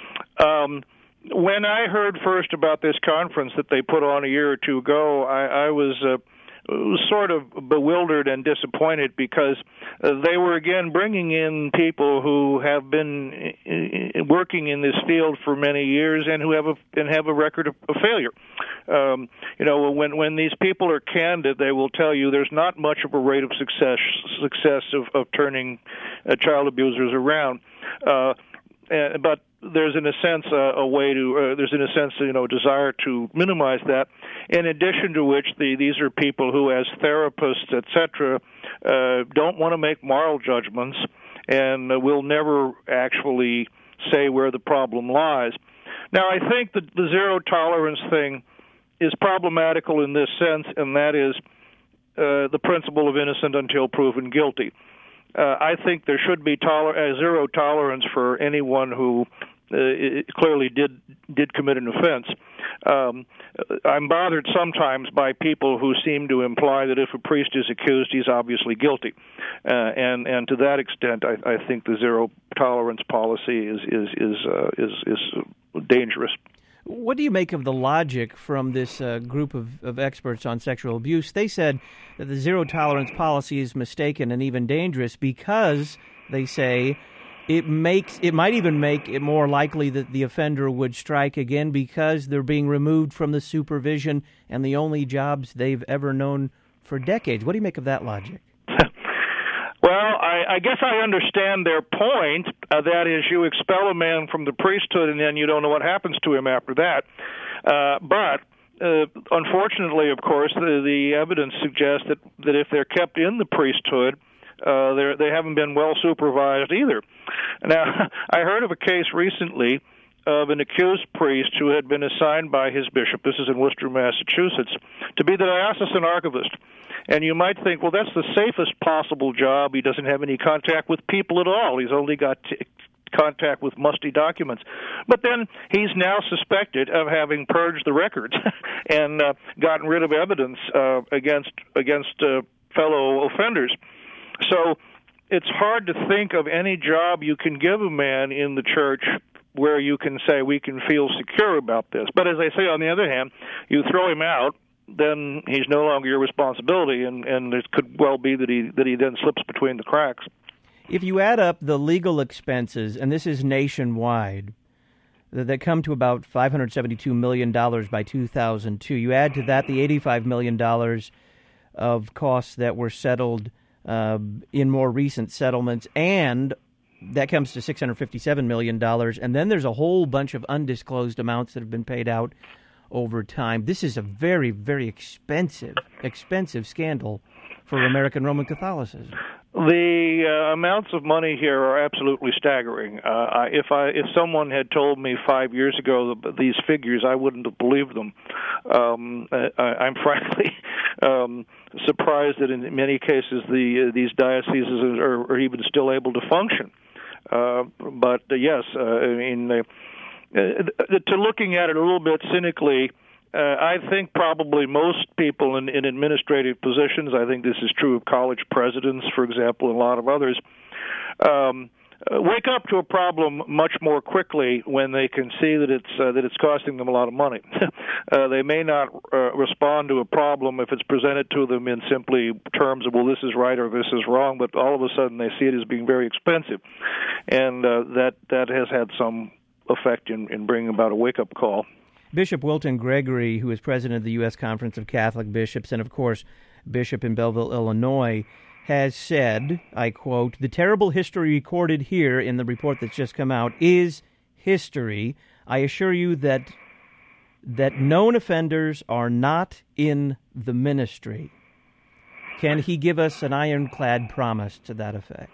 Um, when I heard first about this conference that they put on a year or two ago, I, I was uh, sort of bewildered and disappointed because uh, they were again bringing in people who have been working in this field for many years and who have a and have a record of, of failure. Um, you know, when when these people are candid, they will tell you there's not much of a rate of success success of, of turning uh, child abusers around, uh, and, but there's in a sense uh, a way to uh, there's in a sense you know desire to minimize that. In addition to which, the these are people who, as therapists, et cetera, uh, don't want to make moral judgments and uh, will never actually say where the problem lies. Now, I think that the zero tolerance thing is problematical in this sense, and that is uh, the principle of innocent until proven guilty. Uh, I think there should be toler- uh, zero tolerance for anyone who uh, clearly did did commit an offense. Um, I'm bothered sometimes by people who seem to imply that if a priest is accused, he's obviously guilty, uh, and and to that extent, I, I think the zero tolerance policy is is is uh, is, is dangerous. What do you make of the logic from this uh, group of, of experts on sexual abuse? They said that the zero-tolerance policy is mistaken and even dangerous because, they say, it makes it might even make it more likely that the offender would strike again because they're being removed from the supervision and the only jobs they've ever known for decades. What do you make of that logic? Well, I, I guess I understand their point. Uh, that is, you expel a man from the priesthood, and then you don't know what happens to him after that. Uh, but uh, unfortunately, of course, the, the evidence suggests that, that if they're kept in the priesthood, uh, they they haven't been well supervised either. Now, I heard of a case recently of an accused priest who had been assigned by his bishop, this is in Worcester, Massachusetts, to be the diocesan archivist. And you might think, well, that's the safest possible job. He doesn't have any contact with people at all. He's only got t- contact with musty documents. But then he's now suspected of having purged the records and uh, gotten rid of evidence uh, against against uh, fellow offenders. So it's hard to think of any job you can give a man in the church where you can say we can feel secure about this. But as I say, on the other hand, you throw him out, then he's no longer your responsibility, and, and it could well be that he that he then slips between the cracks. If you add up the legal expenses, and this is nationwide, that come to about five hundred seventy-two million dollars by two thousand two, you add to that the eighty-five million dollars of costs that were settled uh, in more recent settlements, and that comes to six hundred fifty-seven million dollars, and then there's a whole bunch of undisclosed amounts that have been paid out over time. This is a very, very expensive, expensive scandal for American Roman Catholicism. The uh, amounts of money here are absolutely staggering. Uh, I, if I if someone had told me five years ago these figures, I wouldn't have believed them. Um, I, I'm frankly um, surprised that in many cases the uh, these dioceses are, are even still able to function. Uh, but uh, yes, uh, I mean. Uh, Uh, to looking at it a little bit cynically, uh, I think probably most people in, in administrative positions, I think this is true of college presidents, for example, and a lot of others, um, uh, wake up to a problem much more quickly when they can see that it's uh, that it's costing them a lot of money. uh, they may not uh, respond to a problem if it's presented to them in simply terms of, well, this is right or this is wrong, but all of a sudden they see it as being very expensive, and uh, that that has had some effect in, in bringing about a wake-up call. Bishop Wilton Gregory, who is president of the U S Conference of Catholic Bishops and, of course, bishop in Belleville, Illinois, has said, I quote, "The terrible history recorded here in the report that's just come out is history. I assure you that that known offenders are not in the ministry." Can he give us an ironclad promise to that effect?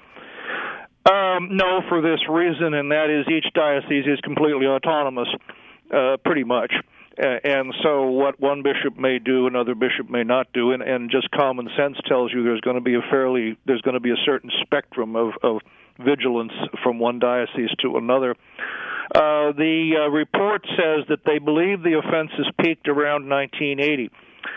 Um, no, for this reason, and that is each diocese is completely autonomous, uh, pretty much. Uh, and so what one bishop may do, another bishop may not do, and, and just common sense tells you there's going to be a fairly, there's going to be a certain spectrum of, of vigilance from one diocese to another. Uh, the uh, report says that they believe the offenses peaked around nineteen eighty.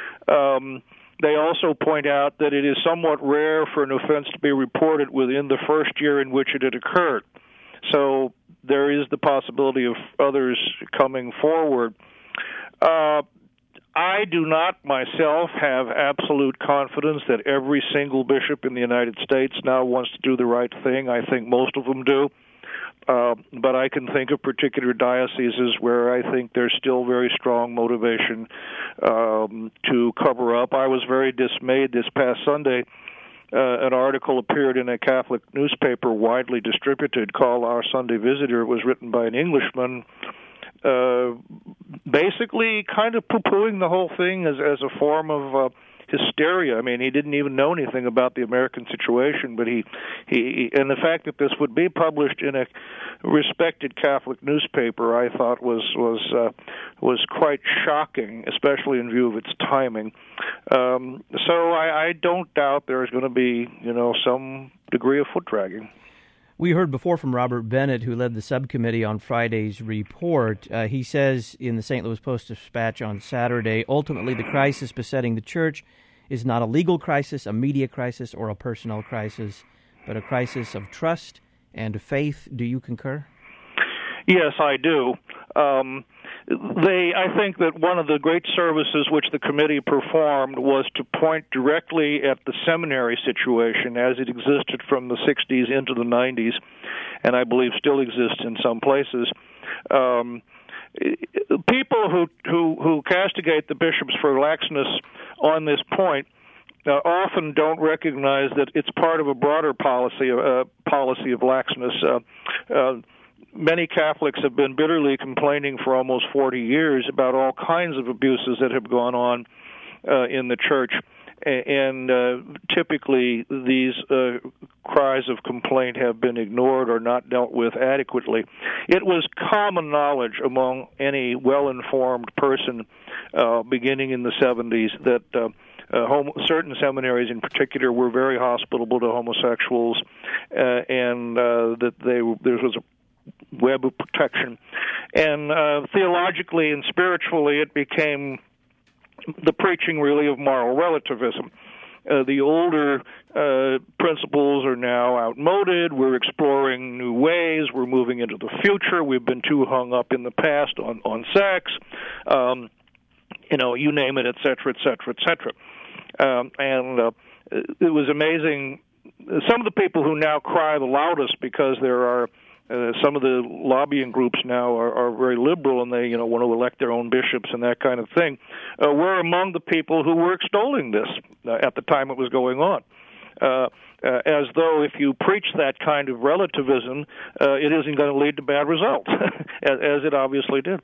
Um, they also point out that it is somewhat rare for an offense to be reported within the first year in which it had occurred. So there is the possibility of others coming forward. Uh, I do not myself have absolute confidence that every single bishop in the United States now wants to do the right thing. I think most of them do. Uh, but I can think of particular dioceses where I think there's still very strong motivation um, to cover up. I was very dismayed this past Sunday. Uh, an article appeared in a Catholic newspaper widely distributed called Our Sunday Visitor. It was written by an Englishman, uh, basically kind of poo-pooing the whole thing as, as a form of uh, hysteria. I mean, he didn't even know anything about the American situation, but he, he, and the fact that this would be published in a respected Catholic newspaper, I thought was was uh, was quite shocking, especially in view of its timing. Um, so I, I don't doubt there is going to be, you know, some degree of foot dragging. We heard before from Robert Bennett, who led the subcommittee on Friday's report. Uh, he says in the Saint Louis Post-Dispatch on Saturday, ultimately the crisis besetting the church is not a legal crisis, a media crisis, or a personnel crisis, but a crisis of trust and faith. Do you concur? Yes, I do. Um, they, I think that one of the great services which the committee performed was to point directly at the seminary situation as it existed from the sixties into the nineties, and I believe still exists in some places. Um, people who, who, who castigate the bishops for laxness on this point uh, often don't recognize that it's part of a broader policy, uh, policy of laxness. Uh, uh, Many Catholics have been bitterly complaining for almost forty years about all kinds of abuses that have gone on uh, in the church, and uh, typically these uh, cries of complaint have been ignored or not dealt with adequately. It was common knowledge among any well-informed person uh, beginning in the seventies that uh, Uh, home, certain seminaries in particular were very hospitable to homosexuals, uh, and uh, that they there was a web of protection. And uh, theologically and spiritually, it became the preaching really of moral relativism. Uh, the older uh, principles are now outmoded. We're exploring new ways. We're moving into the future. We've been too hung up in the past on, on sex, um, you know, you name it, et cetera, et cetera, et cetera. Um, and uh, it was amazing. Some of the people who now cry the loudest because there are uh, some of the lobbying groups now are, are very liberal and they, you know, want to elect their own bishops and that kind of thing, uh, were among the people who were extolling this uh, at the time it was going on. Uh, uh, as though if you preach that kind of relativism, uh, it isn't going to lead to bad results, as, as it obviously did.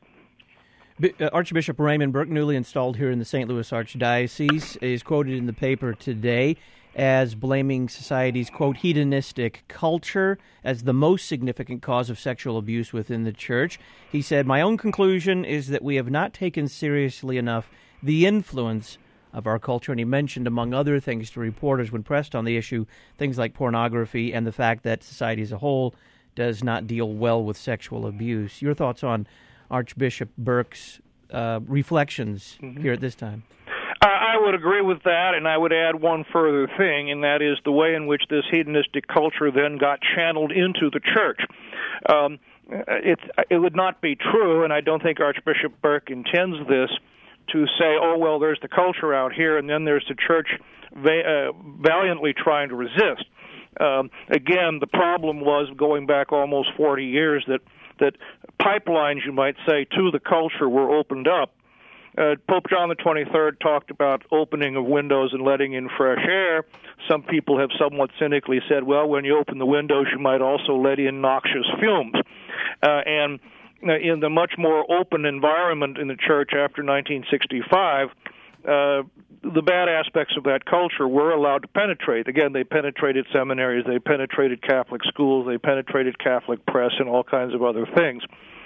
Archbishop Raymond Burke, newly installed here in the Saint Louis Archdiocese, is quoted in the paper today as blaming society's, quote, hedonistic culture as the most significant cause of sexual abuse within the church. He said, "My own conclusion is that we have not taken seriously enough the influence of our culture." And he mentioned, among other things, to reporters when pressed on the issue, things like pornography and the fact that society as a whole does not deal well with sexual abuse. Your thoughts on Archbishop Burke's uh, reflections mm-hmm. here at this time? I would agree with that, and I would add one further thing, and that is the way in which this hedonistic culture then got channeled into the church. Um, it, it would not be true, and I don't think Archbishop Burke intends this, to say, oh, well, there's the culture out here, and then there's the church va- uh, valiantly trying to resist. Um, again, the problem was, going back almost forty years, that, that pipelines, you might say, to the culture were opened up. Uh, Pope John the twenty-third talked about opening of windows and letting in fresh air. Some people have somewhat cynically said, well, when you open the windows, you might also let in noxious fumes. Uh, and in the much more open environment in the church after nineteen sixty-five, uh, the bad aspects of that culture were allowed to penetrate. Again, they penetrated seminaries, they penetrated Catholic schools, they penetrated Catholic press, and all kinds of other things.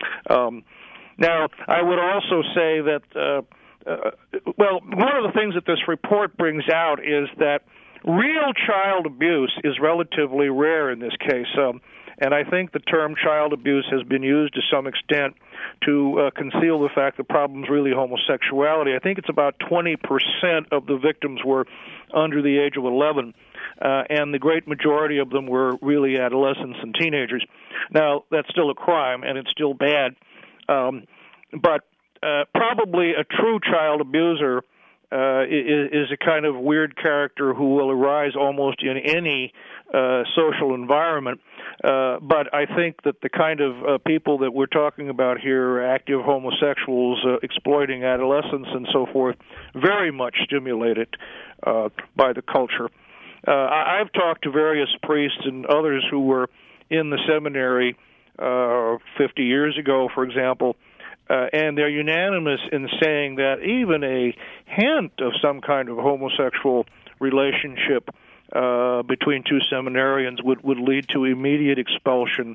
Um, now, I would also say that, uh, uh, well, one of the things that this report brings out is that real child abuse is relatively rare in this case. Um, And I think the term child abuse has been used to some extent to uh, conceal the fact the problem's really homosexuality. I think it's about twenty percent of the victims were under the age of eleven, uh, and the great majority of them were really adolescents and teenagers. Now, that's still a crime, and it's still bad, um, but uh, probably a true child abuser uh, is, is a kind of weird character who will arise almost in any uh, social environment. Uh, but I think that the kind of uh, people that we're talking about here, active homosexuals uh, exploiting adolescents and so forth, very much stimulated uh, by the culture. Uh, I- I've talked to various priests and others who were in the seminary uh, fifty years ago, for example, uh, and they're unanimous in saying that even a hint of some kind of homosexual relationship Uh, between two seminarians would, would lead to immediate expulsion,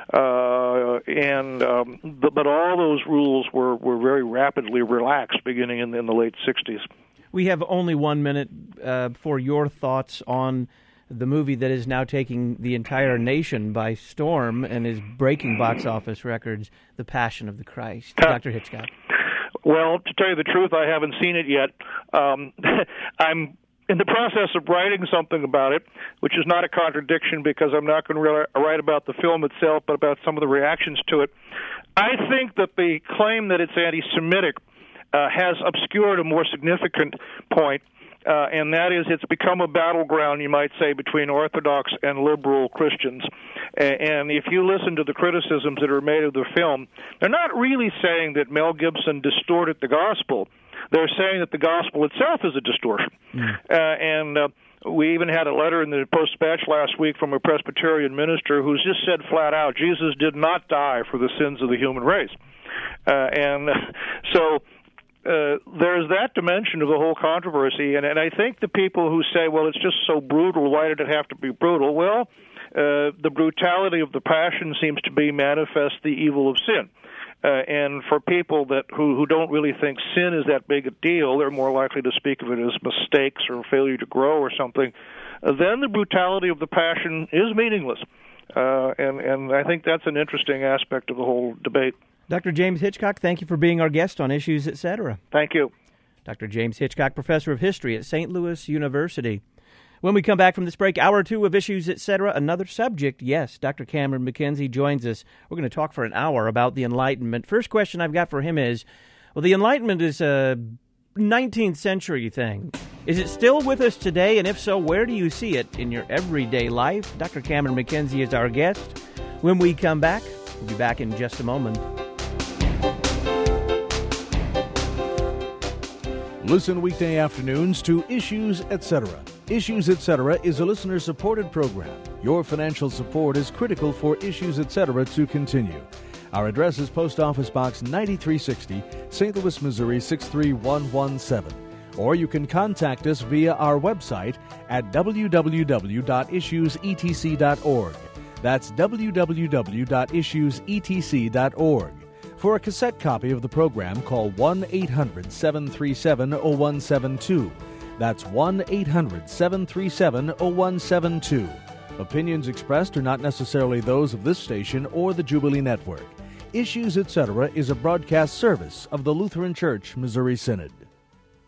uh, and um, but, but all those rules were, were very rapidly relaxed beginning in, in the late sixties. We have only one minute uh, for your thoughts on the movie that is now taking the entire nation by storm and is breaking box office records, The Passion of the Christ. Uh, Doctor Hitchcock. Well, to tell you the truth, I haven't seen it yet. Um, I'm in the process of writing something about it, which is not a contradiction because I'm not going to write about the film itself, but about some of the reactions to it. I think that the claim that it's anti-Semitic uh, has obscured a more significant point, uh, and that is it's become a battleground, you might say, between Orthodox and liberal Christians. And if you listen to the criticisms that are made of the film, they're not really saying that Mel Gibson distorted the gospel. They're saying that the gospel itself is a distortion. Mm. Uh, and uh, we even had a letter in the Post-Dispatch last week from a Presbyterian minister who's just said flat out, Jesus did not die for the sins of the human race. Uh, and uh, so uh, there's that dimension of the whole controversy. And, and I think the people who say, well, it's just so brutal, why did it have to be brutal? Well, uh, the brutality of the passion seems to be manifest the evil of sin. Uh, and for people that who, who don't really think sin is that big a deal, they're more likely to speak of it as mistakes or failure to grow or something. Uh, then the brutality of the passion is meaningless. Uh, and, and I think that's an interesting aspect of the whole debate. Doctor James Hitchcock, thank you for being our guest on Issues, et cetera. Thank you. Doctor James Hitchcock, Professor of History at Saint Louis University. When we come back from this break, hour two of Issues, et cetera, another subject. Yes, Doctor Cameron McKenzie joins us. We're going to talk for an hour about the Enlightenment. First question I've got for him is, well, the Enlightenment is a nineteenth century thing. Is it still with us today? And if so, where do you see it in your everyday life? Doctor Cameron McKenzie is our guest. When we come back, we'll be back in just a moment. Listen weekday afternoons to Issues, et cetera. Issues, et cetera is a listener-supported program. Your financial support is critical for Issues, et cetera to continue. Our address is Post Office Box ninety-three sixty, Saint Louis, Missouri six three one one seven. Or you can contact us via our website at w w w dot issues e t c dot org. That's w w w dot issues e t c dot org. For a cassette copy of the program, call one eight hundred seven three seven oh one seven two. That's one eight hundred seven three seven oh one seven two. Opinions expressed are not necessarily those of this station or the Jubilee Network. Issues, et cetera is a broadcast service of the Lutheran Church Missouri Synod.